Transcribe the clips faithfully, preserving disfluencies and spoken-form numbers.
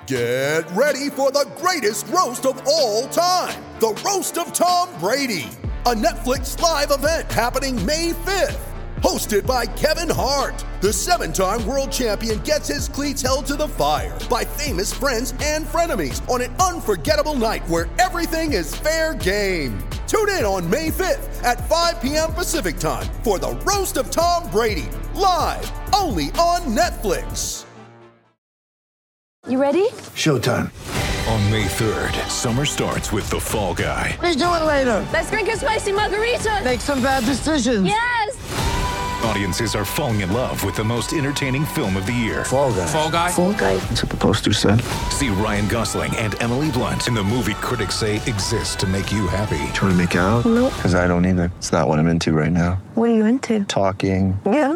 Get ready for the greatest roast of all time, the Roast of Tom Brady, a Netflix live event happening May fifth. Hosted by Kevin Hart, the seven-time world champion gets his cleats held to the fire by famous friends and frenemies on an unforgettable night where everything is fair game. Tune in on May fifth at five p.m. Pacific time for the Roast of Tom Brady, live only on Netflix. You ready? Showtime. On May third, summer starts with The Fall Guy. Let's do it later. Let's drink a spicy margarita. Make some bad decisions. Yes. Audiences are falling in love with the most entertaining film of the year. Fall Guy. Fall Guy? Fall Guy. That's what the poster said. See Ryan Gosling and Emily Blunt in the movie critics say exists to make you happy. Trying to make it out? Nope. Because I don't either. It's not what I'm into right now. What are you into? Talking. Yeah.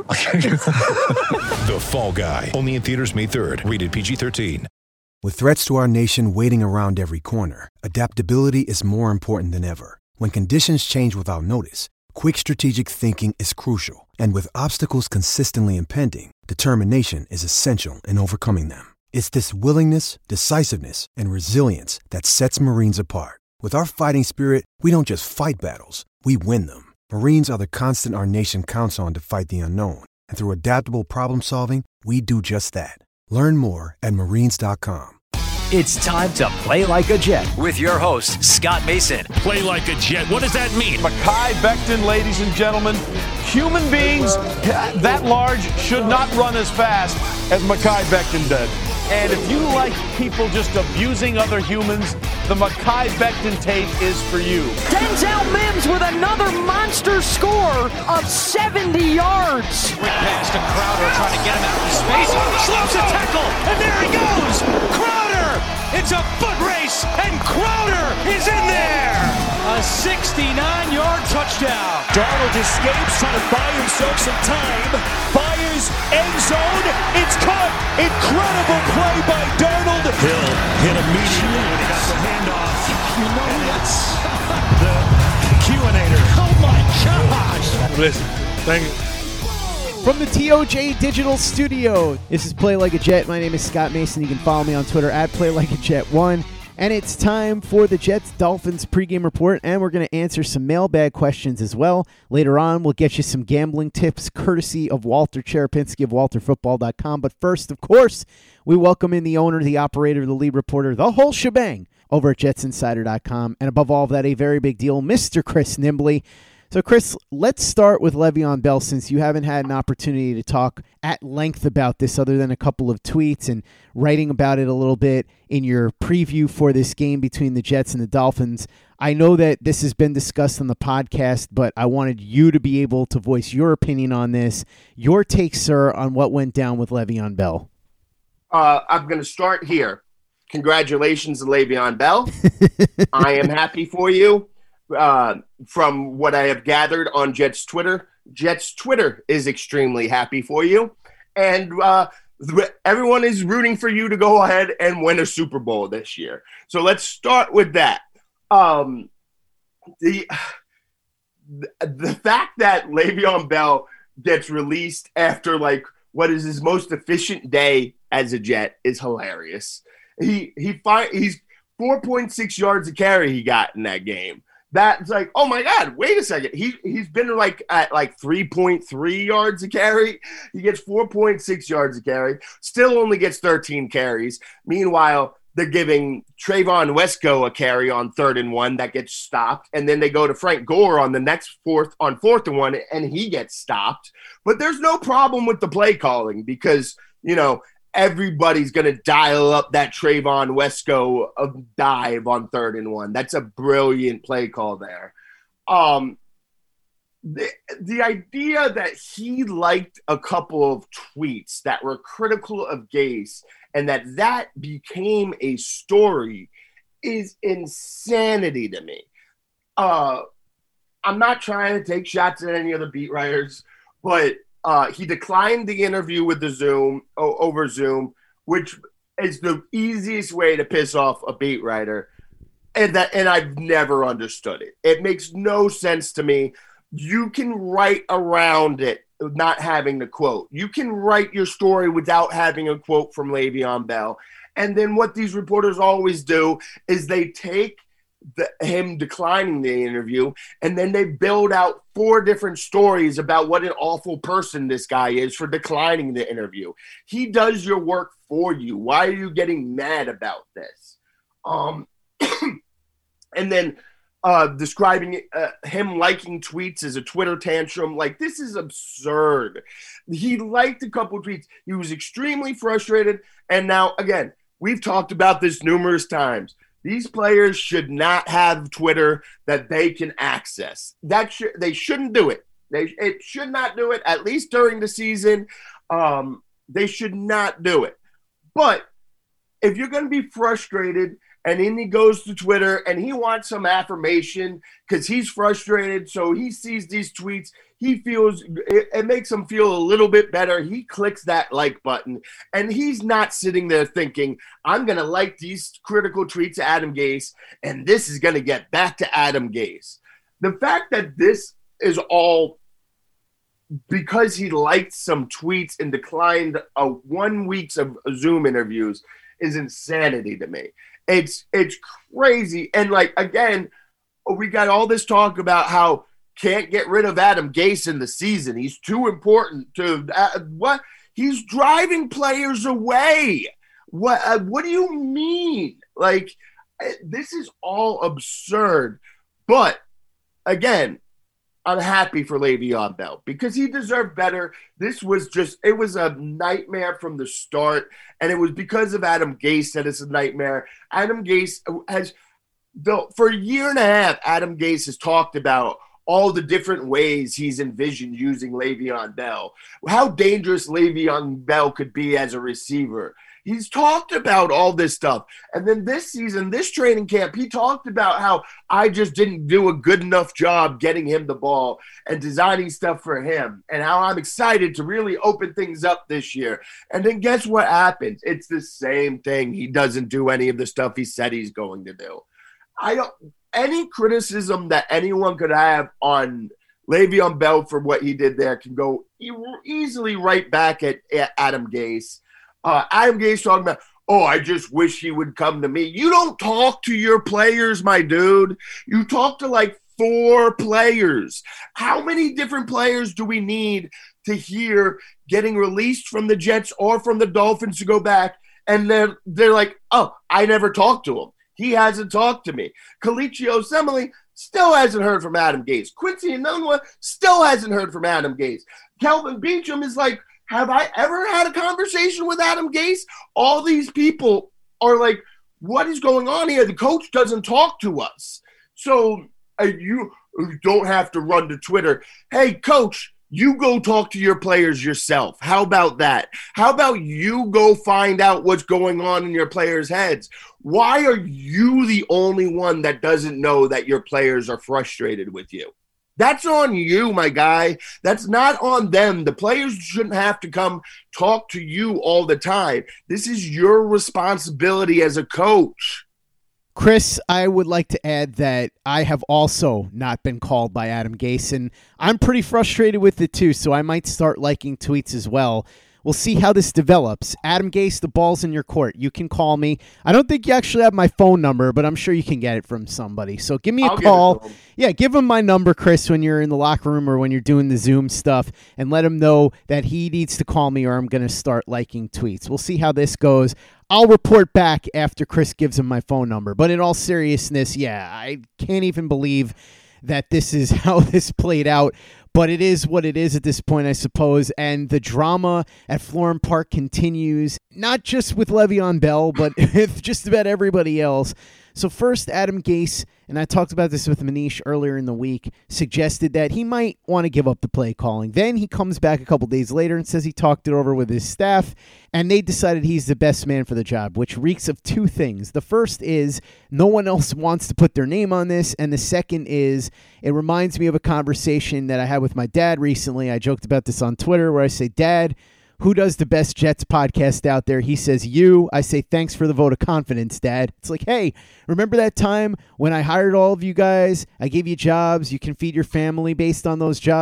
The Fall Guy. Only in theaters May third. Rated P G thirteen. With threats to our nation waiting around every corner, adaptability is more important than ever. When conditions change without notice, quick strategic thinking is crucial. And with obstacles consistently impending, determination is essential in overcoming them. It's this willingness, decisiveness, and resilience that sets Marines apart. With our fighting spirit, we don't just fight battles, we win them. Marines are the constant our nation counts on to fight the unknown. And through adaptable problem solving, we do just that. Learn more at marines dot com. It's time to play like a Jet with your host, Scott Mason. Play like a Jet. What does that mean? Mekhi Becton, ladies and gentlemen. Human beings that large should not run as fast as Mekhi Becton did. And if you like people just abusing other humans, the Mekhi Becton tape is for you. Denzel Mims with another monster score of seventy yards. Quick pass to Crowder trying to get him out of space. Slows a tackle, and there he goes. Crowder! It's a foot race, and Crowder is in there. A sixty-nine-yard touchdown. Darnold escapes, trying to buy himself some time. Fires, end zone. It's caught. Incredible play by Darnold. Hill hit immediately when he got the handoff. You know that's the Q-inator. Oh my gosh. Listen, thank you. From the T O J Digital Studio, this is Play Like a Jet. My name is Scott Mason. You can follow me on Twitter at Play Like a Jet one. And it's time for the Jets-Dolphins pregame report, and we're going to answer some mailbag questions as well. Later on, we'll get you some gambling tips courtesy of Walter Cherepinski of walter football dot com. But first, of course, we welcome in the owner, the operator, the lead reporter, the whole shebang over at jets insider dot com. And above all of that, a very big deal, Mister Chris Nimbley. So, Chris, let's start with Le'Veon Bell, since you haven't had an opportunity to talk at length about this other than a couple of tweets and writing about it a little bit in your preview for this game between the Jets and the Dolphins. I know that this has been discussed on the podcast, but I wanted you to be able to voice your opinion on this. Your take, sir, on what went down with Le'Veon Bell. Uh, I'm going to start here. Congratulations, Le'Veon Bell. I am happy for you. Uh, from what I have gathered on Jets Twitter, Jets Twitter is extremely happy for you. And uh, everyone is rooting for you to go ahead and win a Super Bowl this year. So let's start with that. Um, the, the fact that Le'Veon Bell gets released after, like, what is his most efficient day as a Jet is hilarious. He he fi- He's four point six yards a carry he got in that game. That's like, oh my God, wait a second. He, he's been like at like three point three yards a carry. He gets four point six yards a carry, still only gets thirteen carries. Meanwhile, they're giving Trayvon Wesco a carry on third and one that gets stopped. And then they go to Frank Gore on the next fourth on fourth and one, and he gets stopped. But there's no problem with the play calling because, you know, everybody's going to dial up that Trayvon Wesco of dive on third and one. That's a brilliant play call there. Um, the, the idea that he liked a couple of tweets that were critical of Gase and that that became a story is insanity to me. Uh, I'm not trying to take shots at any other beat writers, but Uh, he declined the interview with the Zoom o- over Zoom, which is the easiest way to piss off a beat writer, and that and I've never understood it. It makes no sense to me. You can write around it not having the quote. You can write your story without having a quote from Le'Veon Bell. And then what these reporters always do is they take the, him declining the interview, and then they build out four different stories about what an awful person this guy is for declining the interview. He does your work for you. Why are you getting mad about this? Um, and then uh, describing uh, him liking tweets as a Twitter tantrum. Like, this is absurd. He liked a couple of tweets. He was extremely frustrated. And now, again, we've talked about this numerous times. These players should not have Twitter that they can access. That sh- they shouldn't do it. They it should not do it, at least during the season. Um, they should not do it. But if you're going to be frustrated and then he goes to Twitter and he wants some affirmation because he's frustrated, so he sees these tweets, he feels it, it makes him feel a little bit better. He clicks that like button, and he's not sitting there thinking, I'm going to like these critical tweets to Adam Gase, and this is going to get back to Adam Gase. The fact that this is all because he liked some tweets and declined a one weeks of Zoom interviews is insanity to me. It's it's crazy. And, like, again, we got all this talk about how can't get rid of Adam Gase in the season. He's too important to uh, what? He's driving players away. What? Uh, what do you mean? Like, this is all absurd. But again, I'm happy for Le'Veon Bell because he deserved better. This was just, it was a nightmare from the start, and it was because of Adam Gase that it's a nightmare. Adam Gase has, for a year and a half, Adam Gase has talked about all the different ways he's envisioned using Le'Veon Bell, how dangerous Le'Veon Bell could be as a receiver. He's talked about all this stuff. And then this season, this training camp, he talked about how I just didn't do a good enough job getting him the ball and designing stuff for him, and how I'm excited to really open things up this year. And then guess what happens? It's the same thing. He doesn't do any of the stuff he said he's going to do. I don't – any criticism that anyone could have on Le'Veon Bell for what he did there can go e- easily right back at, at Adam Gase. Uh, Adam Gase talking about, oh, I just wish he would come to me. You don't talk to your players, my dude. You talk to like four players. How many different players do we need to hear getting released from the Jets or from the Dolphins to go back? And they're, they're like, oh, I never talked to him. He hasn't talked to me. Kalichi Osemele still hasn't heard from Adam Gase. Quincy Enunwa still hasn't heard from Adam Gase. Kelvin Beachum is like, have I ever had a conversation with Adam Gase? All these people are like, what is going on here? The coach doesn't talk to us. So uh, you, you don't have to run to Twitter. Hey, coach, you go talk to your players yourself. How about that? How about you go find out what's going on in your players' heads? Why are you the only one that doesn't know that your players are frustrated with you? That's on you, my guy. That's not on them. The players shouldn't have to come talk to you all the time. This is your responsibility as a coach. Chris, I would like to add that I have also not been called by Adam Gase, and I'm pretty frustrated with it too, so I might start liking tweets as well. We'll see how this develops. Adam Gase, the ball's in your court. You can call me. I don't think you actually have my phone number, but I'm sure you can get it from somebody. So give me a I'll call. Yeah, give him my number, Chris, when you're in the locker room or when you're doing the Zoom stuff, and let him know that he needs to call me or I'm going to start liking tweets. We'll see how this goes. I'll report back after Chris gives him my phone number. But in all seriousness, yeah, I can't even believe that this is how this played out. But it is what it is at this point, I suppose. And the drama at Florham Park continues, not just with Le'Veon Bell, but with just about everybody else. So first, Adam Gase, and I talked about this with Manish earlier in the week, suggested that he might want to give up the play calling. Then he comes back a couple days later and says he talked it over with his staff, and they decided he's the best man for the job, which reeks of two things. The first is no one else wants to put their name on this, and the second is it reminds me of a conversation that I had with my dad recently. I joked about this on Twitter where I say, Dad, who does the best Jets podcast out there? He says, you. I say, thanks for the vote of confidence, Dad. It's like, hey, remember that time when I hired all of you guys? I gave you jobs. You can feed your family based on those jobs.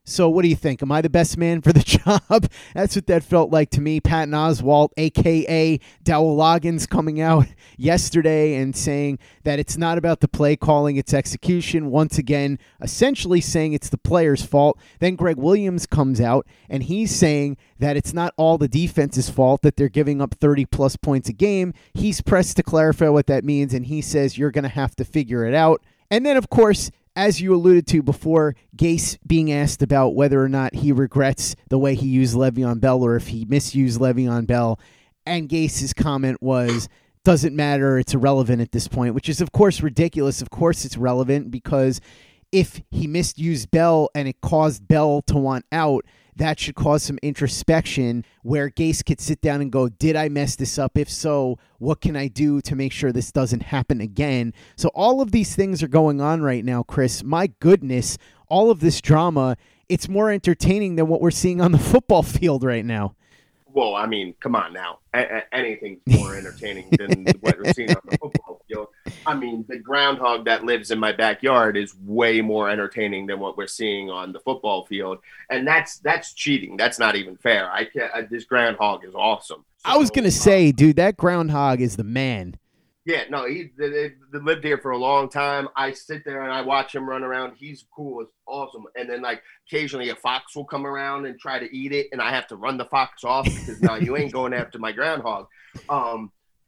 So what do you think? Am I the best man for the job? That's what that felt like to me. Patton Oswalt, a k a. Dowell Loggins, coming out yesterday and saying that it's not about the play calling, it's execution. Once again, essentially saying it's the player's fault. Then Greg Williams comes out and he's saying that it's not all the defense's fault that they're giving up thirty-plus points a game. He's pressed to clarify what that means, and he says you're going to have to figure it out. And then, of course, as you alluded to before, Gase being asked about whether or not he regrets the way he used Le'Veon Bell or if he misused Le'Veon Bell, and Gase's comment was, doesn't matter, it's irrelevant at this point, which is, of course, ridiculous. Of course it's relevant, because if he misused Bell and it caused Bell to want out, that should cause some introspection where Gase could sit down and go, did I mess this up? If so, what can I do to make sure this doesn't happen again? So all of these things are going on right now, Chris. My goodness, all of this drama, it's more entertaining than what we're seeing on the football field right now. Well, I mean, come on now. A- a- anything's more entertaining than what we're seeing on the football field. I mean, the groundhog that lives in my backyard is way more entertaining than what we're seeing on the football field, and that's that's cheating. That's not even fair. I can't. I, this groundhog is awesome. So, I was gonna say, dude, that groundhog is the man. Yeah, no, he they, they lived here for a long time. I sit there and I watch him run around. He's cool. It's awesome. And then, like, occasionally a fox will come around and try to eat it, and I have to run the fox off because, no, you ain't going after my groundhog. Um,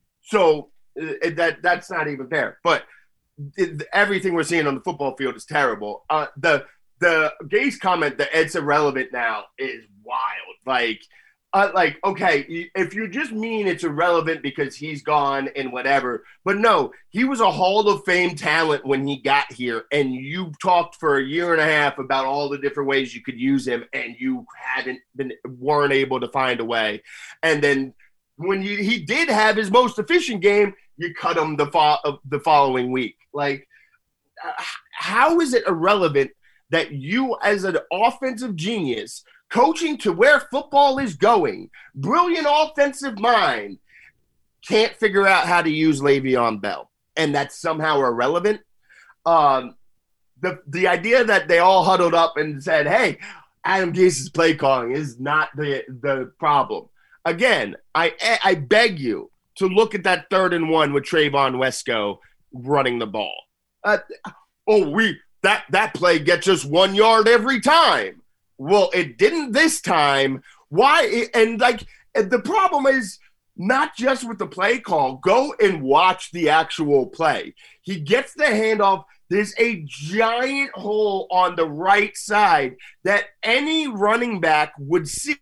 so uh, that that's not even fair. But it, everything we're seeing on the football field is terrible. Uh, the the Gase comment that it's irrelevant now is wild. Like, Uh, like, okay, if you just mean it's irrelevant because he's gone and whatever, but no, he was a Hall of Fame talent when he got here, and you talked for a year and a half about all the different ways you could use him, and you hadn't been, weren't able to find a way. And then when you, he did have his most efficient game, you cut him the, fo- the following week. Like, uh, how is it irrelevant that you, as an offensive genius, coaching to where football is going, brilliant offensive mind, can't figure out how to use Le'Veon Bell, and that's somehow irrelevant? Um, the the idea that they all huddled up and said, hey, Adam Gase's play calling is not the, the problem. Again, I I beg you to look at that third and one with Trayvon Wesco running the ball. Uh, oh, we that, that play gets us one yard every time. Well, it didn't this time. Why? And, like, the problem is not just with the play call. Go and watch the actual play. He gets the handoff. There's a giant hole on the right side that any running back would see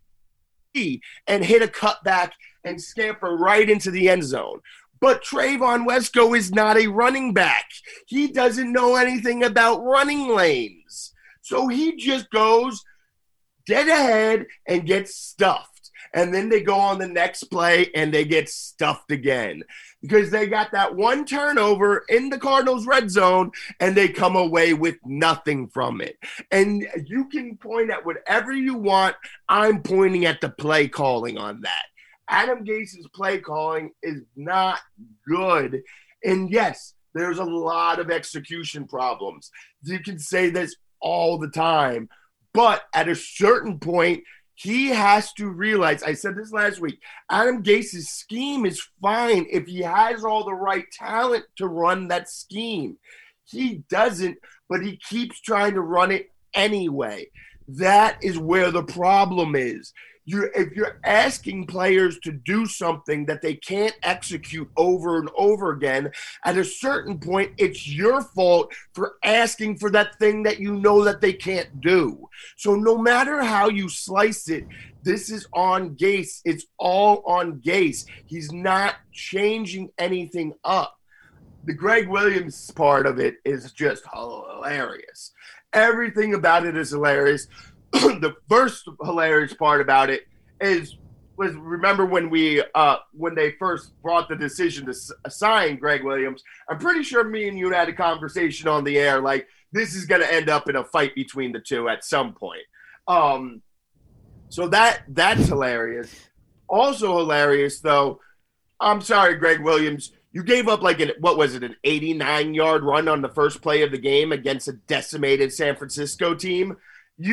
and hit a cutback and scamper right into the end zone. But Trayvon Wesco is not a running back. He doesn't know anything about running lanes. So he just goes dead ahead and get stuffed. And then they go on the next play and they get stuffed again because they got that one turnover in the Cardinals' red zone and they come away with nothing from it. And you can point at whatever you want. I'm pointing at the play calling on that. Adam Gase's play calling is not good. And yes, there's a lot of execution problems. You can say this all the time. But at a certain point, he has to realize, I said this last week, Adam Gase's scheme is fine if he has all the right talent to run that scheme. He doesn't, but he keeps trying to run it anyway. That is where the problem is. You're, if you're asking players to do something that they can't execute over and over again, at a certain point, it's your fault for asking for that thing that you know that they can't do. So no matter how you slice it, this is on Gase. It's all on Gase. He's not changing anything up. The Greg Williams part of it is just hilarious. Everything about it is hilarious. The first hilarious part about it is was remember when we uh, when they first brought the decision to s- sign Greg Williams. I'm pretty sure me and you had a conversation on the air like this is going to end up in a fight between the two at some point. Um, so that that's hilarious. Also hilarious though. I'm sorry, Greg Williams. You gave up like an what was it an eighty-nine yard run on the first play of the game against a decimated San Francisco team. You.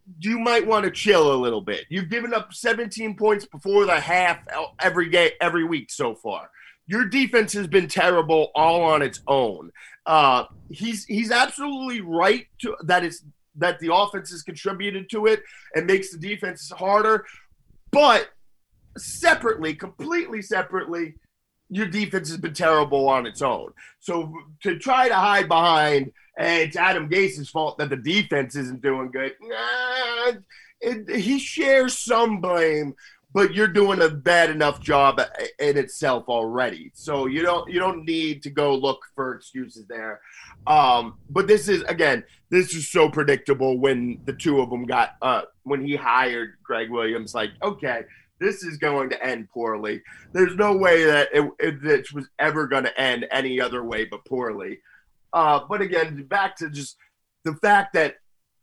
you might want to chill a little bit. You've given up seventeen points before the half every game, every week so far. Your defense has been terrible all on its own. Uh, he's he's absolutely right to, that it's that the offense has contributed to it and makes the defense harder. But separately, completely separately, your defense has been terrible on its own. So to try to hide behind, hey, it's Adam Gase's fault that the defense isn't doing good, nah, it, he shares some blame, but you're doing a bad enough job in itself already. So you don't you don't need to go look for excuses there. Um, but this is, again, this is so predictable when the two of them got uh, – when he hired Greg Williams, like, okay, this is going to end poorly. There's no way that it, it, it was ever going to end any other way but poorly. Uh, but, again, back to just the fact that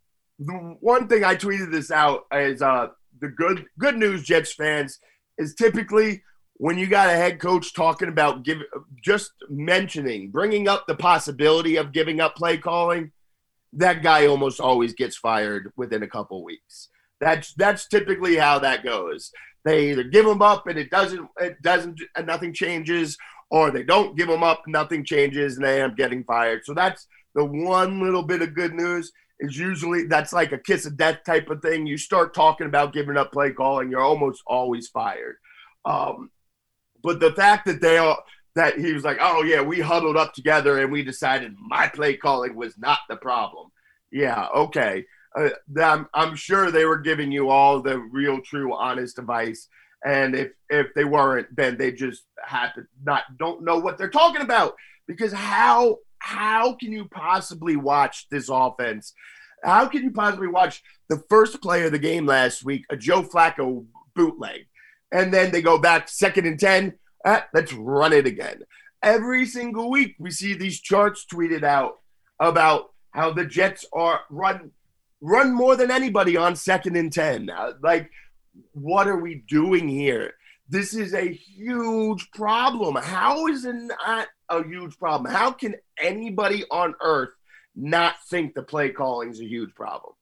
the one thing I tweeted this out is uh, the good good news, Jets fans, is typically when you got a head coach talking about give, just mentioning, bringing up the possibility of giving up play calling, that guy almost always gets fired within a couple weeks. That's that's typically how that goes. They either give him up and it doesn't it doesn't and nothing changes, or they don't give him up, nothing changes, and they end up getting fired. So that's the one little bit of good news. Is usually that's like a kiss of death type of thing. You start talking about giving up play calling, you're almost always fired. Um, but the fact that they all that he was like, oh yeah, we huddled up together and we decided my play calling was not the problem. Yeah, okay. Uh, I'm, I'm sure they were giving you all the real, true, honest advice. And if if they weren't, then they just had to not don't know what they're talking about. Because how how can you possibly watch this offense? How can you possibly watch the first play of the game last week, a Joe Flacco bootleg, and then they go back second and ten? Ah, let's run it again. Every single week we see these charts tweeted out about how the Jets are run run more than anybody on second and ten. Like, what are we doing here? This is a huge problem. How is it not a huge problem? How can anybody on earth not think the play calling is a huge problem?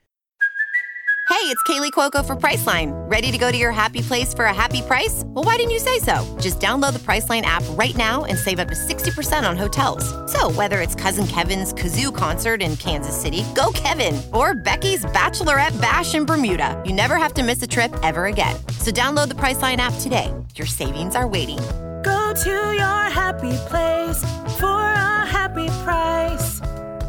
Hey, it's Kaylee Cuoco for Priceline. Ready to go to your happy place for a happy price? Well, why didn't you say so? Just download the Priceline app right now and save up to sixty percent on hotels. So whether it's Cousin Kevin's Kazoo Concert in Kansas City, go Kevin, or Becky's Bachelorette Bash in Bermuda, you never have to miss a trip ever again. So download the Priceline app today. Your savings are waiting. Go to your happy place for a happy price.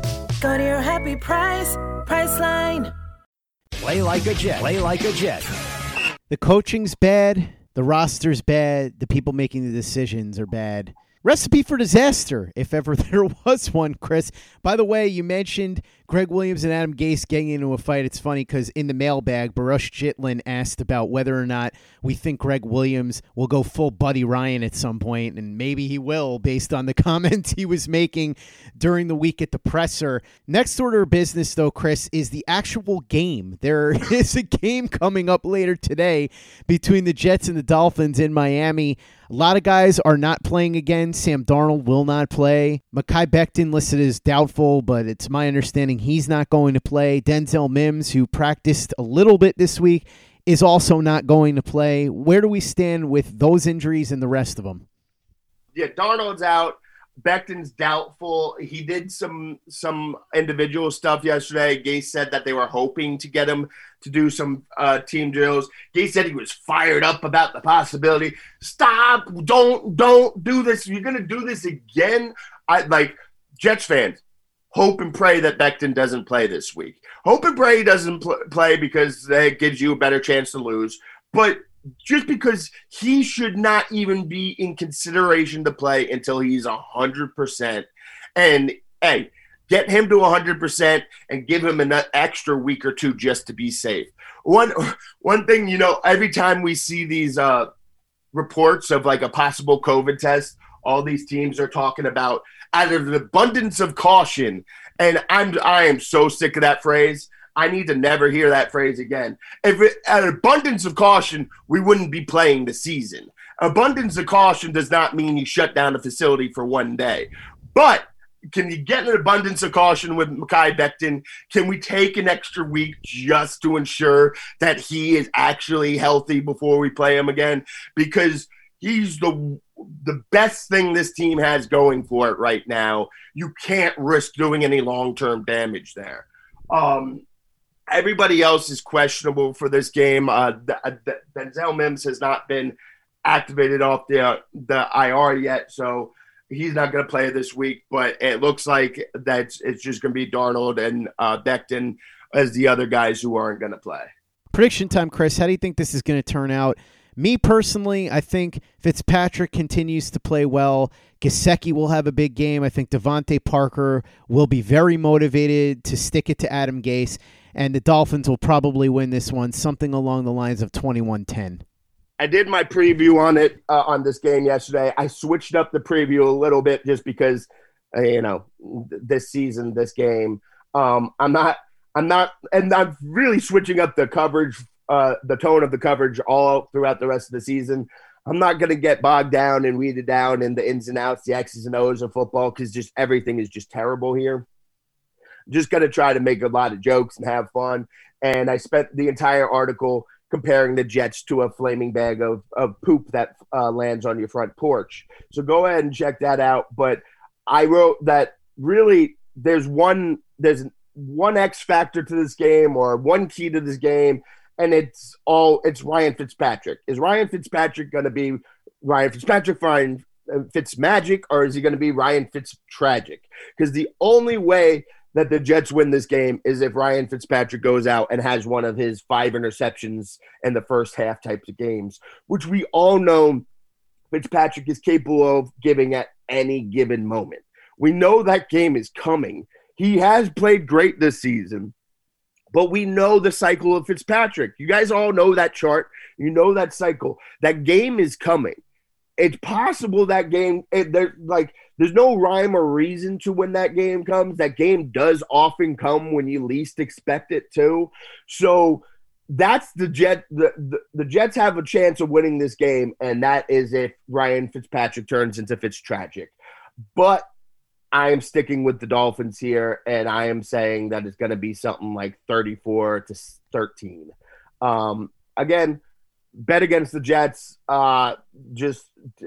Go to your happy price, Priceline. Play like a Jet. Play like a Jet. The coaching's bad. The roster's bad. The people making the decisions are bad. Recipe for disaster, if ever there was one, Chris. By the way, you mentioned Greg Williams and Adam Gase getting into a fight. It's funny because in the mailbag, Baruch Jitlin asked about whether or not we think Greg Williams will go full Buddy Ryan at some point, and maybe he will based on the comments he was making during the week at the presser. Next order of business, though, Chris, is the actual game. There is a game coming up later today between the Jets and the Dolphins in Miami. A lot of guys are not playing again. Sam Darnold will not play. Mekhi Becton listed as doubtful, but it's my understanding he's not going to play. Denzel Mims, who practiced a little bit this week, is also not going to play. Where do we stand with those injuries and the rest of them? Yeah, Darnold's out. Becton's doubtful. He did some some individual stuff yesterday. Gase said that they were hoping to get him to do some uh, team drills. Gase said he was fired up about the possibility. Stop! Don't don't do this. You're gonna do this again. I like Jets fans. Hope and pray that Becton doesn't play this week. Hope and pray he doesn't pl- play because that gives you a better chance to lose. But just because he should not even be in consideration to play until he's one hundred percent. And, hey, get him to one hundred percent and give him an extra week or two just to be safe. One one thing, you know, every time we see these uh, reports of, like, a possible COVID test, all these teams are talking about out of the abundance of caution. And I'm I am so sick of that phrase. I need to never hear that phrase again. If it, an abundance of caution, we wouldn't be playing the season. Abundance of caution does not mean you shut down a facility for one day. But can you get an abundance of caution with Mekhi Becton? Can we take an extra week just to ensure that he is actually healthy before we play him again? Because he's the the best thing this team has going for it right now. You can't risk doing any long-term damage there. Um, everybody else is questionable for this game. Uh, the, the, Denzel Mims has not been activated off the uh, the I R yet, so he's not going to play this week, but it looks like that's it's just going to be Darnold and uh, Becton as the other guys who aren't going to play. Prediction time, Chris. How do you think this is going to turn out? Me personally, I think Fitzpatrick continues to play well. Gesicki will have a big game. I think Devontae Parker will be very motivated to stick it to Adam Gase, and the Dolphins will probably win this one, something along the lines of twenty-one ten. I did my preview on it uh, on this game yesterday. I switched up the preview a little bit just because, uh, you know, this season, this game. Um, I'm not, I'm not, and I'm really switching up the coverage, uh, the tone of the coverage all throughout the rest of the season. I'm not going to get bogged down and weeded down in the ins and outs, the X's and O's of football, because just everything is just terrible here. I'm just going to try to make a lot of jokes and have fun. And I spent the entire article comparing the Jets to a flaming bag of, of poop that uh, lands on your front porch. So go ahead and check that out. But I wrote that really there's one there's one X factor to this game, or one key to this game, and it's all it's Ryan Fitzpatrick. Is Ryan Fitzpatrick going to be Ryan Fitzpatrick, Ryan Fitzmagic, or is he going to be Ryan Fitztragic? Because the only way that the Jets win this game is if Ryan Fitzpatrick goes out and has one of his five interceptions in the first half types of games, which we all know Fitzpatrick is capable of giving at any given moment. We know that game is coming. He has played great this season, but we know the cycle of Fitzpatrick. You guys all know that chart. You know that cycle. That game is coming. It's possible that game, it, there, like, there's no rhyme or reason to when that game comes. That game does often come when you least expect it to. So that's the Jet. The, the, the Jets have a chance of winning this game, and that is if Ryan Fitzpatrick turns into Fitztragic. But I am sticking with the Dolphins here, and I am saying that it's going to be something like thirty-four to thirteen. Um, again, bet against the Jets. Uh, just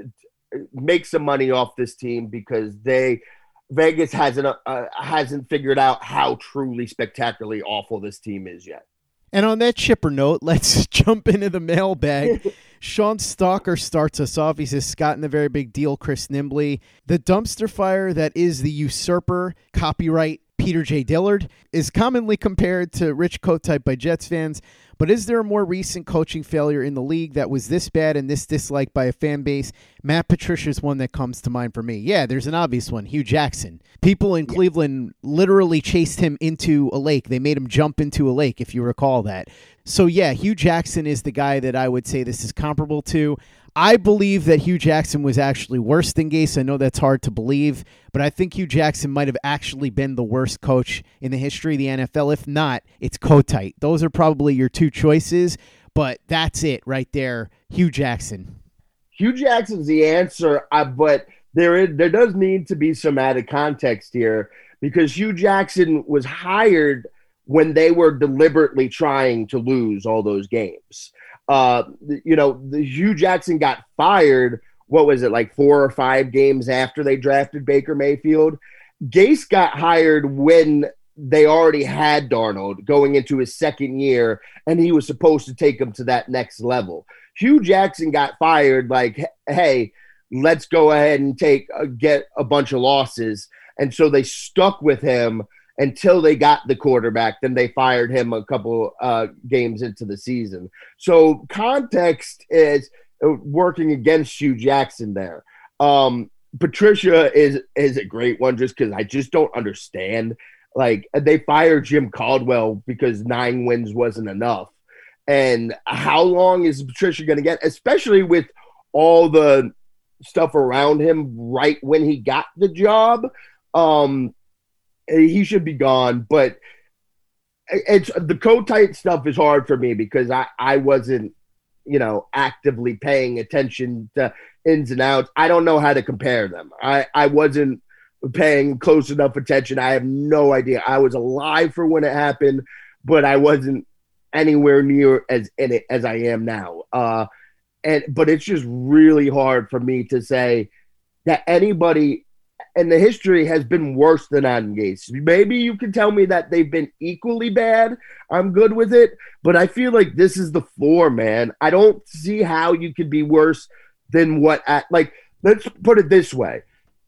make some money off this team because they Vegas hasn't uh, hasn't figured out how truly spectacularly awful this team is yet. And on that chipper note, let's jump into the mailbag. Sean Stalker starts us off. He says, Scott and the Very Big Deal, Chris Nimbley. The dumpster fire that is the usurper, copyright Peter J. Dillard, is commonly compared to Rich Kotite by Jets fans. But is there a more recent coaching failure in the league that was this bad and this disliked by a fan base? Matt Patricia is one that comes to mind for me. Yeah, there's an obvious one, Hugh Jackson. People in Cleveland literally chased him into a lake. They made him jump into a lake, if you recall that. So yeah, Hugh Jackson is the guy that I would say this is comparable to. I believe that Hugh Jackson was actually worse than Gase. I know that's hard to believe, but I think Hugh Jackson might have actually been the worst coach in the history of the N F L. If not, it's Kotite. Those are probably your two choices, but that's it right there. Hugh Jackson. Hugh Jackson's the answer, uh, but there is, there does need to be some added context here because Hugh Jackson was hired when they were deliberately trying to lose all those games. Uh, you know, the Hugh Jackson got fired, what was it, like four or five games after they drafted Baker Mayfield? Gase got hired when they already had Darnold going into his second year, and he was supposed to take him to that next level. Hugh Jackson got fired like, hey, let's go ahead and take uh, get a bunch of losses. And so they stuck with him until they got the quarterback. Then they fired him a couple uh, games into the season. So context is working against Hugh Jackson there. Um, Patricia is is a great one just because I just don't understand. Like, they fired Jim Caldwell because nine wins wasn't enough. And how long is Patricia going to get, especially with all the stuff around him right when he got the job? Um, he should be gone. But it's the Kotite stuff is hard for me because I, I wasn't, you know, actively paying attention to ins and outs. I don't know how to compare them. I, I wasn't paying close enough attention. I have no idea. I was alive for when it happened, but I wasn't anywhere near as in it as I am now. Uh, and but it's just really hard for me to say that anybody in the history has been worse than Adam Gase. Maybe you can tell me that they've been equally bad. I'm good with it, but I feel like this is the floor, man. I don't see how you could be worse than what at like. Let's put it this way.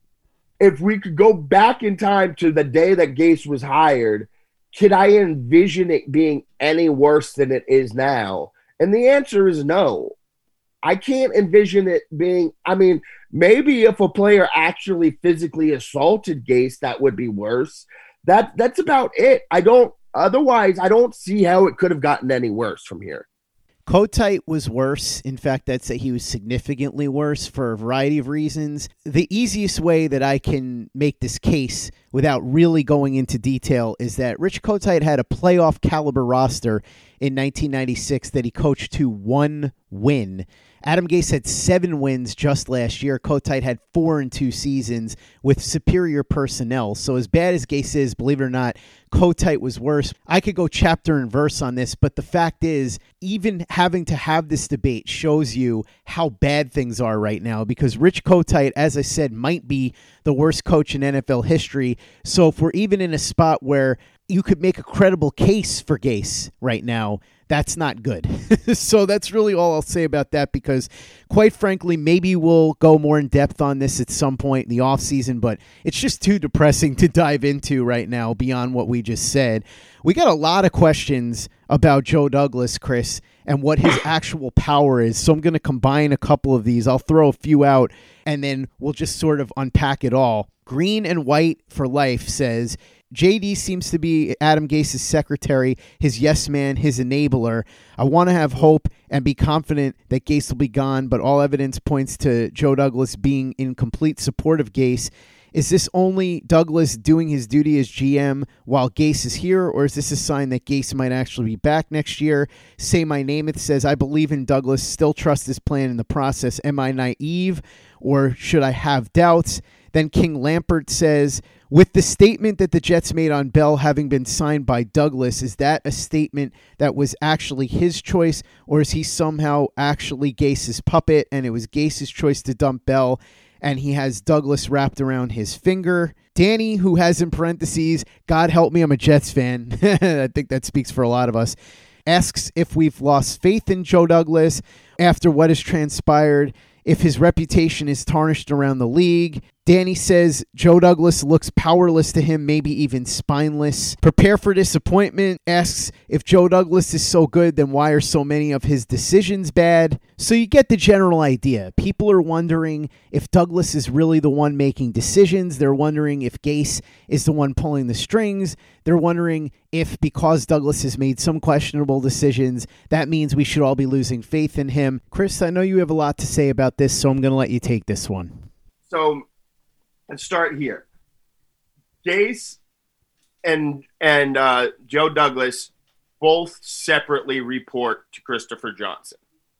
If we could go back in time to the day that Gase was hired, could I envision it being any worse than it is now? And the answer is no. I can't envision it being, I mean, maybe if a player actually physically assaulted Gase, that would be worse. That That's about it. I don't, otherwise, I don't see how it could have gotten any worse from here. Kotite was worse. In fact, I'd say he was significantly worse for a variety of reasons. The easiest way that I can make this case without really going into detail is that Rich Kotite had a playoff caliber roster in nineteen ninety-six that he coached to one win. Adam Gase had seven wins just last year. Kotite had four in two seasons with superior personnel. So as bad as Gase is, believe it or not, Kotite was worse. I could go chapter and verse on this, but the fact is, even having to have this debate shows you how bad things are right now, because Rich Kotite, as I said, might be the worst coach in N F L history. So if we're even in a spot where you could make a credible case for Gase right now, that's not good. So that's really all I'll say about that, because quite frankly, maybe we'll go more in depth on this at some point in the offseason, but it's just too depressing to dive into right now beyond what we just said. We got a lot of questions about Joe Douglas, Chris, and what his actual power is. So I'm going to combine a couple of these. I'll throw a few out, and then we'll just sort of unpack it all. Green and White for Life says, J D seems to be Adam Gase's secretary, his yes man, his enabler. I want to have hope and be confident that Gase will be gone, but all evidence points to Joe Douglas being in complete support of Gase. Is this only Douglas doing his duty as G M while Gase is here, or is this a sign that Gase might actually be back next year? Say My Namath says, I believe in Douglas, still trust his plan in the process. Am I naive, or should I have doubts? Then King Lampert says, with the statement that the Jets made on Bell having been signed by Douglas, is that a statement that was actually his choice, or is he somehow actually Gase's puppet and it was Gase's choice to dump Bell and he has Douglas wrapped around his finger? Danny, who has in parentheses, God help me, I'm a Jets fan. I think that speaks for a lot of us. Asks if we've lost faith in Joe Douglas after what has transpired, if his reputation is tarnished around the league. Danny says Joe Douglas looks powerless to him, maybe even spineless. Prepare for disappointment. Asks if Joe Douglas is so good, then why are so many of his decisions bad? So you get the general idea. People are wondering if Douglas is really the one making decisions. They're wondering if Gase is the one pulling the strings. They're wondering if, because Douglas has made some questionable decisions, that means we should all be losing faith in him. Chris, I know you have a lot to say about this, so I'm going to let you take this one. So let's start here. Gase and and uh, Joe Douglas both separately report to Christopher Johnson.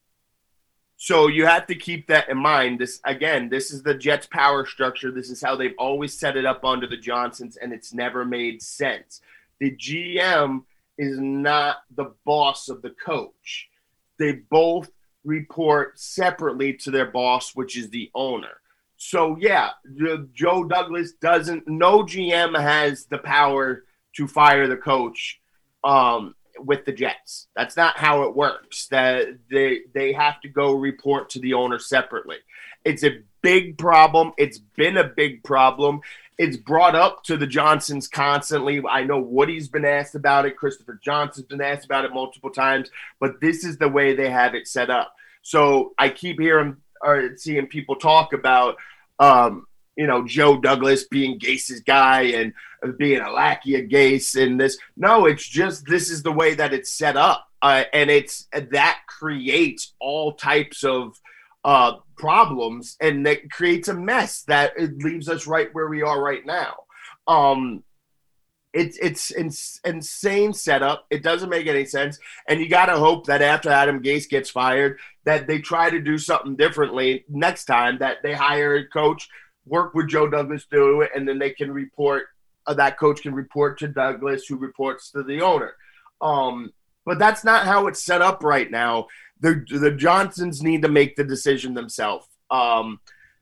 So you have to keep that in mind. This again, this is the Jets' power structure. This is how they've always set it up under the Johnsons, and it's never made sense. The G M is not the boss of the coach. They both report separately to their boss, which is the owner. So, yeah, Joe Douglas doesn't – no G M has the power to fire the coach um, with the Jets. That's not how it works. That they, they have to go report to the owner separately. It's a big problem. It's been a big problem. It's brought up to the Johnsons constantly. I know Woody's been asked about it. Christopher Johnson's been asked about it multiple times. But this is the way they have it set up. So I keep hearing or seeing people talk about, um, you know, Joe Douglas being Gase's guy and being a lackey of Gase and this. No, it's just this is the way that it's set up. Uh, and it's that creates all types of uh, problems, and that creates a mess that it leaves us right where we are right now. Um, It's it's ins- insane setup. It doesn't make any sense. And you got to hope that after Adam Gase gets fired, that they try to do something differently next time, that they hire a coach work with Joe Douglas, do it, and then they can report, uh, that coach can report to Douglas, who reports to the owner. Um, but that's not how it's set up right now. The, the Johnsons need to make the decision themselves. Um,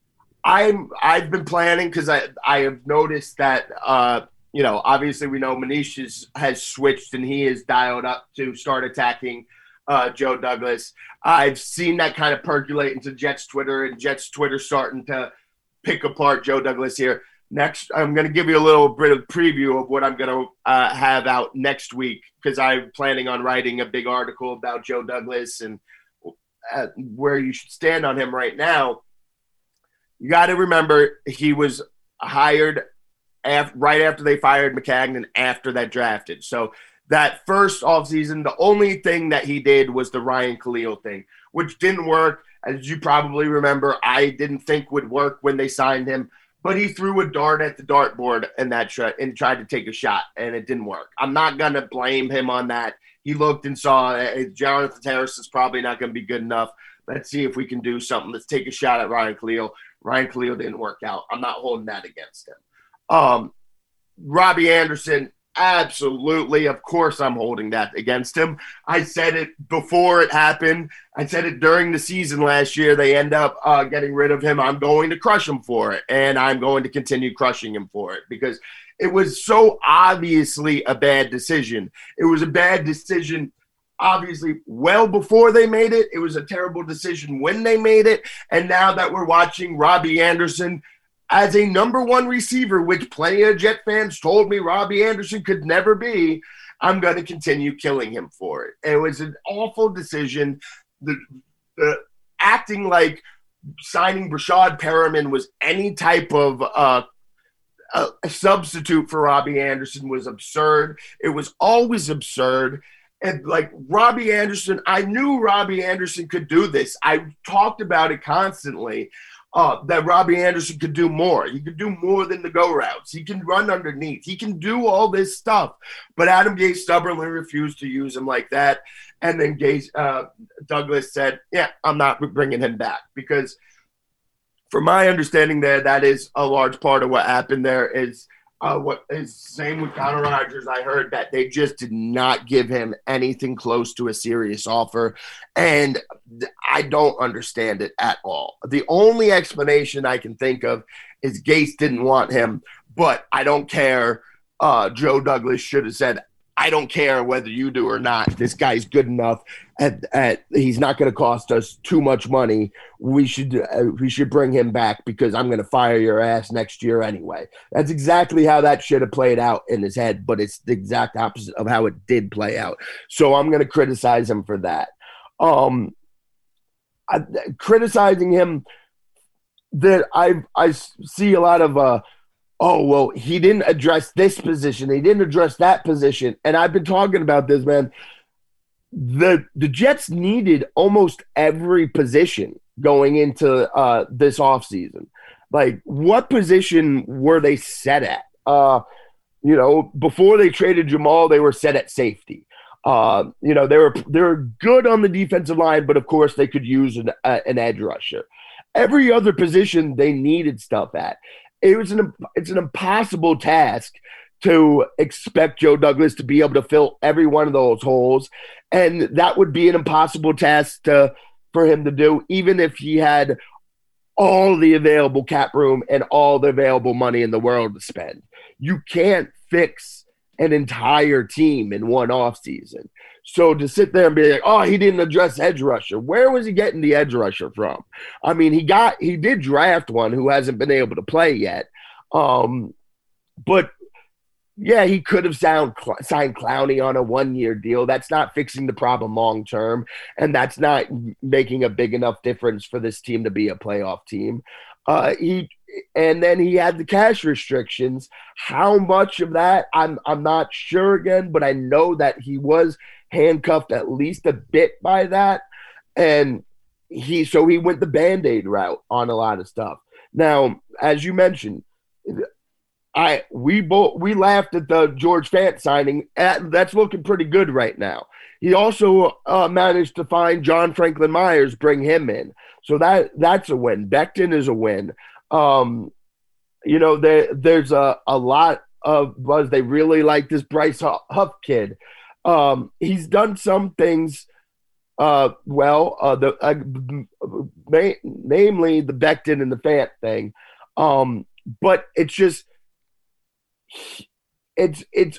I'm, I've been planning because I, I have noticed that, uh, you know, obviously we know Manish is, has switched and he is dialed up to start attacking uh, Joe Douglas. I've seen that kind of percolate into Jets Twitter, and Jets Twitter starting to pick apart Joe Douglas here. Next, I'm going to give you a little bit of preview of what I'm going to uh, have out next week, because I'm planning on writing a big article about Joe Douglas and uh, where you should stand on him right now. You got to remember he was hired af- right after they fired Maccagnan, after that drafted. So that first offseason, the only thing that he did was the Ryan Khalil thing, which didn't work. As you probably remember, I didn't think would work when they signed him. But he threw a dart at the dartboard and that tra- and tried to take a shot, and it didn't work. I'm not going to blame him on that. He looked and saw uh, Jonathan Harrison's probably not going to be good enough. Let's see if we can do something. Let's take a shot at Ryan Khalil. Ryan Khalil didn't work out. I'm not holding that against him. Um, Robbie Anderson, absolutely. Of course I'm holding that against him. I said it before it happened. I said it during the season last year. They end up uh, getting rid of him. I'm going to crush him for it, and I'm going to continue crushing him for it because it was so obviously a bad decision. It was a bad decision obviously well before they made it. It was a terrible decision when they made it, and now that we're watching Robbie Anderson as a number one receiver, which plenty of Jet fans told me Robbie Anderson could never be, I'm going to continue killing him for it. It was an awful decision. The, the acting like signing Brashad Perriman was any type of uh, a, a substitute for Robbie Anderson was absurd. It was always absurd. And like Robbie Anderson, I knew Robbie Anderson could do this. I talked about it constantly. Uh, that Robbie Anderson could do more. He could do more than the go routes. He can run underneath. He can do all this stuff. But Adam Gase stubbornly refused to use him like that. And then Gase, uh, Douglas said, yeah, I'm not bringing him back. Because from my understanding there, that is a large part of what happened there is uh, what is same with Connor Rogers. I heard that they just did not give him anything close to a serious offer. And I don't understand it at all. The only explanation I can think of is Gase didn't want him, but I don't care. Uh, Joe Douglas should have said, I don't care whether you do or not. This guy's good enough. At, at he's not going to cost us too much money. We should uh, we should bring him back because I'm going to fire your ass next year anyway. That's exactly how that should have played out in his head, but it's the exact opposite of how it did play out. So I'm going to criticize him for that. Um, I, criticizing him that I I see a lot of uh, oh, well, he didn't address this position. He didn't address that position. And I've been talking about this, man. The the Jets needed almost every position going into uh, this offseason. Like, what position were they set at? Uh, you know, before they traded Jamal, they were set at safety. Uh, you know, they were they were good on the defensive line, but of course they could use an, uh, an edge rusher. Every other position they needed stuff at. It was an it's an impossible task to expect Joe Douglas to be able to fill every one of those holes, and that would be an impossible task to for him to do, even if he had all the available cap room and all the available money in the world to spend. You can't fix an entire team in one offseason. So to sit there and be like, oh, he didn't address edge rusher. Where was he getting the edge rusher from? I mean, he got he did draft one who hasn't been able to play yet. Um, but, yeah, he could have sound, signed Clowney on a one-year deal. That's not fixing the problem long-term, and that's not making a big enough difference for this team to be a playoff team. Uh, he and then he had the cash restrictions. How much of that, I'm I'm not sure again, but I know that he was handcuffed at least a bit by that. And he so he went the Band-Aid route on a lot of stuff. Now, as you mentioned, I we both we laughed at the George Fant signing. At, that's looking pretty good right now. He also uh, managed to find John Franklin Myers, bring him in. So that that's a win. Becton is a win. Um, you know, there, there's a, a lot of buzz. They really like this Bryce Huff kid. Um, he's done some things uh, well, uh, the uh, ma- namely the Becton and the Fant thing. Um, but it's just it's it's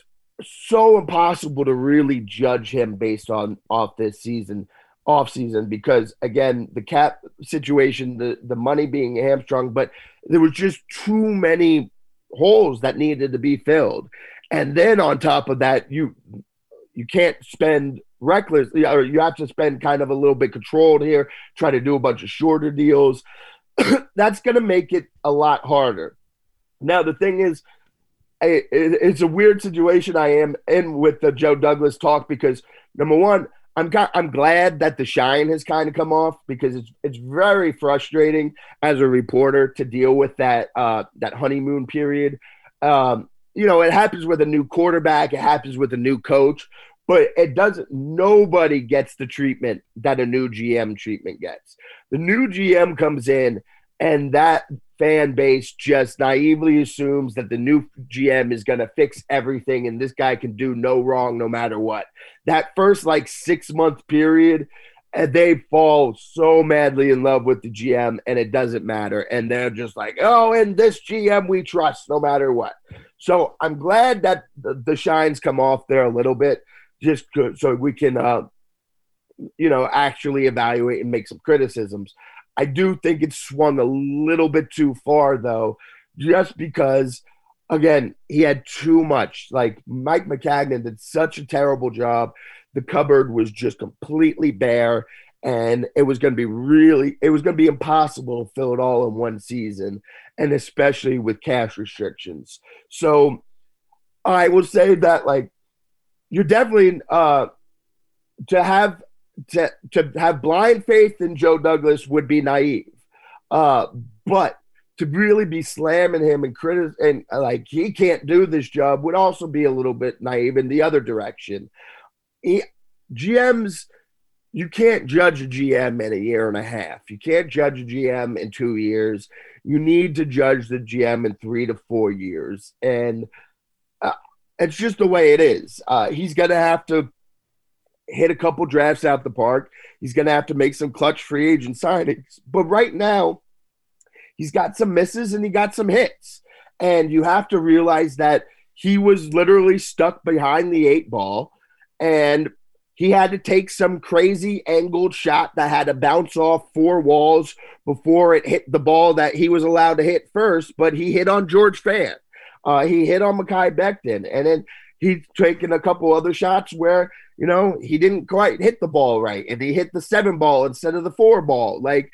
so impossible to really judge him based on off this season, off season, because again, the cap situation, the the money being hamstrung, but there was just too many holes that needed to be filled. And then on top of that, you you can't spend recklessly, or you have to spend kind of a little bit controlled here, try to do a bunch of shorter deals. That's going to make it a lot harder. Now, the thing is, it, it, it's a weird situation I am in with the Joe Douglas talk because, number one, I'm got, I'm glad that the shine has kind of come off because it's it's very frustrating as a reporter to deal with that uh, that honeymoon period. Um, you know, it happens with a new quarterback, it happens with a new coach, but it doesn't. Nobody gets the treatment that a new G M treatment gets. The new G M comes in, and that fan base just naively assumes that the new G M is going to fix everything and this guy can do no wrong no matter what. That first like six month period, and they fall so madly in love with the G M and it doesn't matter. And they're just like, oh, and this G M we trust no matter what. So I'm glad that the, the shines come off there a little bit just so we can, uh, you know, actually evaluate and make some criticisms. I do think it swung a little bit too far, though, just because, again, he had too much. Like, Mike Maccagnan did such a terrible job. The cupboard was just completely bare, and it was going to be really – it was going to be impossible to fill it all in one season, and especially with cash restrictions. So I will say that, like, you're definitely uh, – to have – To, to have blind faith in Joe Douglas would be naive. Uh, but to really be slamming him and critic and uh, like he can't do this job would also be a little bit naive in the other direction. He, G Ms, you can't judge a G M in a year and a half. You can't judge a G M in two years. You need to judge the G M in three to four years. And uh, it's just the way it is. Uh, he's going to have to hit a couple drafts out the park. He's going to have to make some clutch free agent signings. But right now, he's got some misses and he got some hits. And you have to realize that he was literally stuck behind the eight ball and he had to take some crazy angled shot that had to bounce off four walls before it hit the ball that he was allowed to hit first. But he hit on George Fant. Uh, he hit on Mekhi Becton. And then he's taken a couple other shots where, you know, he didn't quite hit the ball right, and he hit the seven ball instead of the four ball. Like,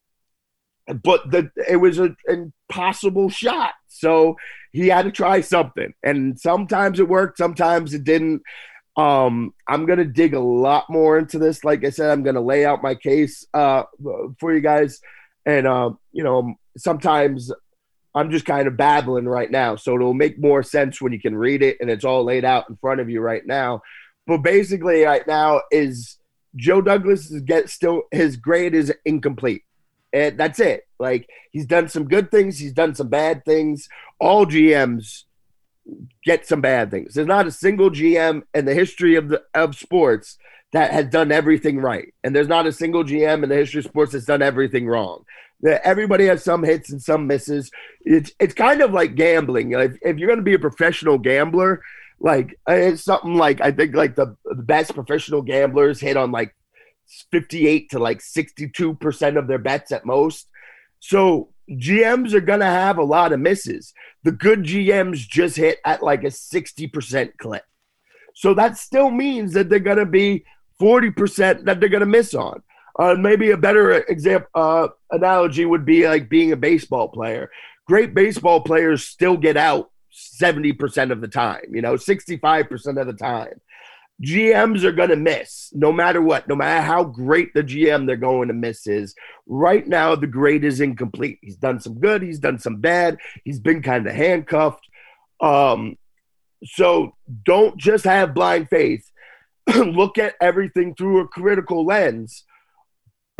but the it was an impossible shot, so he had to try something. And sometimes it worked, sometimes it didn't. Um, I'm gonna dig a lot more into this. Like I said, I'm gonna lay out my case uh, for you guys, and uh, you know, sometimes I'm just kind of babbling right now, so it'll make more sense when you can read it and it's all laid out in front of you right now. But basically right now is Joe Douglas is get still his grade is incomplete. And that's it. Like, he's done some good things. He's done some bad things. All G Ms get some bad things. There's not a single G M in the history of the of sports that has done everything right. And there's not a single G M in the history of sports that's done everything wrong. Everybody has some hits and some misses. It's it's kind of like gambling. If, if you're going to be a professional gambler, like it's something like I think like the, the best professional gamblers hit on like fifty-eight to like sixty-two percent of their bets at most. So G Ms are going to have a lot of misses. The good G Ms just hit at like a sixty percent clip. So that still means that they're going to be forty percent that they're going to miss on. Uh, maybe a better example uh, analogy would be like being a baseball player. Great baseball players still get out seventy percent of the time, you know, sixty-five percent of the time. G Ms are going to miss no matter what, no matter how great the G M they're going to miss is. Right now, the grade is incomplete. He's done some good. He's done some bad. He's been kind of handcuffed. Um, so don't just have blind faith. Look at everything through a critical lens. But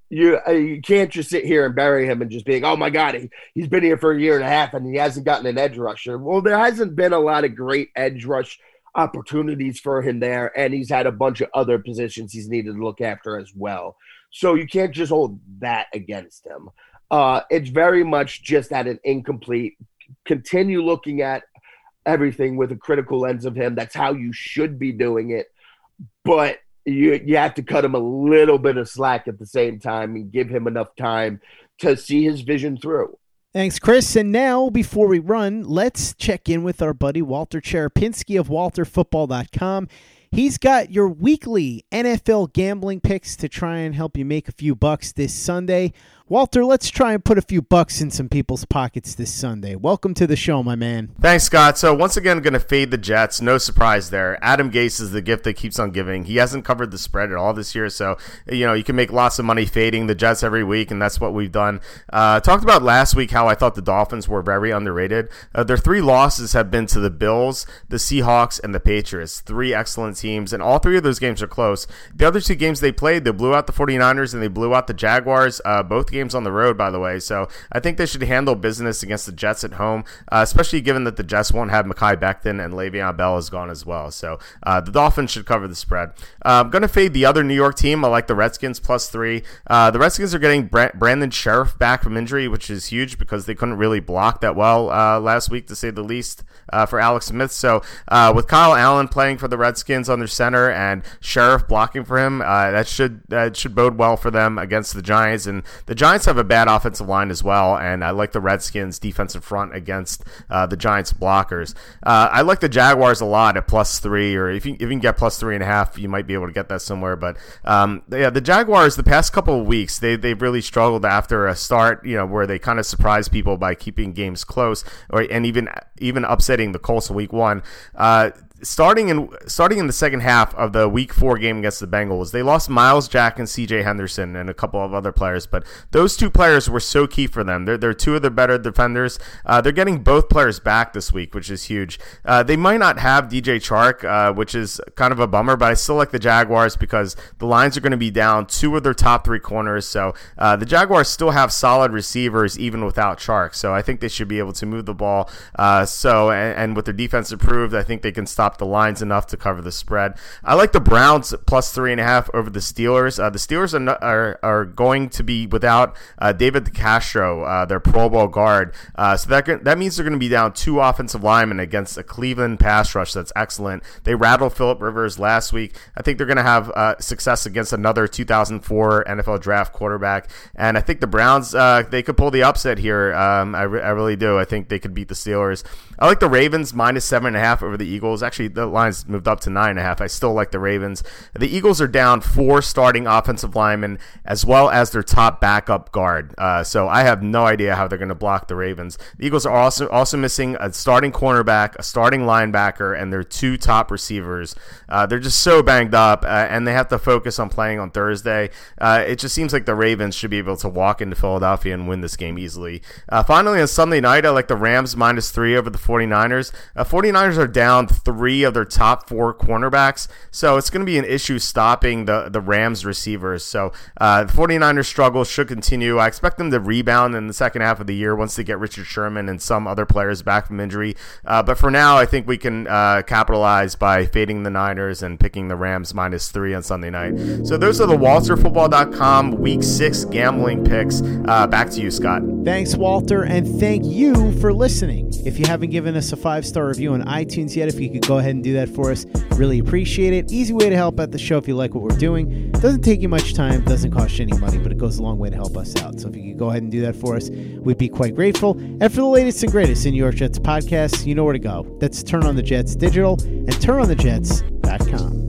You, uh, you can't just sit here and bury him and just being, oh my God, he, he's been here for a year and a half and he hasn't gotten an edge rusher. Well, there hasn't been a lot of great edge rush opportunities for him there, and he's had a bunch of other positions he's needed to look after as well. So you can't just hold that against him. Uh, it's very much just at an incomplete. Continue looking at everything with a critical lens of him. That's how you should be doing it. But you you have to cut him a little bit of slack at the same time and give him enough time to see his vision through. Thanks, Chris. And now, before we run, let's check in with our buddy Walter Cherepinski of walter football dot com. He's got your weekly N F L gambling picks to try and help you make a few bucks this Sunday. Walter, let's try and put a few bucks in some people's pockets this Sunday. Welcome to the show, my man. Thanks, Scott. So once again, going to fade the Jets. No surprise there. Adam Gase is the gift that keeps on giving. He hasn't covered the spread at all this year, so you know you can make lots of money fading the Jets every week, and that's what we've done. Uh, talked about last week how I thought the Dolphins were very underrated. Uh, their three losses have been to the Bills, the Seahawks, and the Patriots. Three excellent teams, and all three of those games are close. The other two games they played, they blew out the 49ers and they blew out the Jaguars. Uh, both games on the road, by the way. So I think they should handle business against the Jets at home, uh, especially given that the Jets won't have Mekhi Becton and Le'Veon Bell is gone as well. So uh, the Dolphins should cover the spread. Uh, I'm going to fade the other New York team. I like the Redskins plus three. Uh, the Redskins are getting Brandon Sheriff back from injury, which is huge because they couldn't really block that well uh, last week, to say the least, uh, for Alex Smith. So uh, with Kyle Allen playing for the Redskins under center and Sheriff blocking for him, uh, that should that should bode well for them against the Giants. And the Giants have a bad offensive line as well, and I like the Redskins defensive front against uh, the Giants blockers. Uh, I like the Jaguars a lot at plus three, or if you, if you can get plus three and a half, you might be able to get that somewhere. But um, yeah, the Jaguars the past couple of weeks, they they've really struggled after a start, you know, where they kind of surprised people by keeping games close, or and even even upsetting the Colts in week one. Uh, Starting in starting in the second half of the week four game against the Bengals, they lost Myles Jack and C J Henderson and a couple of other players, but those two players were so key for them. They're, they're two of the better defenders. Uh, they're getting both players back this week, which is huge. Uh, they might not have D J Chark, uh, which is kind of a bummer, but I still like the Jaguars because the Lions are going to be down two of their top three corners. So uh, the Jaguars still have solid receivers even without Chark. So I think they should be able to move the ball. Uh, so and, and with their defense improved, I think they can stop the lines enough to cover the spread. I like the Browns plus three and a half over the Steelers. Uh, the Steelers are, not, are are going to be without uh, David DeCastro, uh, their Pro Bowl guard. Uh, so that that means they're going to be down two offensive linemen against a Cleveland pass rush that's excellent. They rattled Phillip Rivers last week. I think they're going to have uh, success against another two thousand four N F L draft quarterback. And I think the Browns, uh, they could pull the upset here. Um, I, re- I really do. I think they could beat the Steelers. I like the Ravens minus seven and a half over the Eagles. Actually, the line's moved up to nine and a half. I still like the Ravens. The Eagles are down four starting offensive linemen as well as their top backup guard. Uh, so I have no idea how they're going to block the Ravens. The Eagles are also also missing a starting cornerback, a starting linebacker, and their two top receivers. Uh, they're just so banged up, uh, and they have to focus on playing on Thursday. Uh, it just seems like the Ravens should be able to walk into Philadelphia and win this game easily. Uh, finally, on Sunday night, I like the Rams minus three over the 49ers. Uh, 49ers are down three of their top four cornerbacks, so it's going to be an issue stopping the, the Rams receivers. So uh, the 49ers struggle should continue. I expect them to rebound in the second half of the year once they get Richard Sherman and some other players back from injury. Uh, but for now, I think we can uh, capitalize by fading the Niners and picking the Rams minus three on Sunday night. So those are the walter football dot com week six gambling picks. Uh, back to you, Scott. Thanks, Walter, and thank you for listening. If you haven't given us a five-star review on iTunes yet, if you could go ahead and do that for us, really appreciate it. Easy way to help out the show if you like what we're doing. Doesn't take you much time, doesn't cost you any money, but it goes a long way to help us out. So if you could go ahead and do that for us, we'd be quite grateful. And for the latest and greatest in New York Jets podcasts, you know where to go. That's Turn on the Jets Digital and turn on the jets dot com.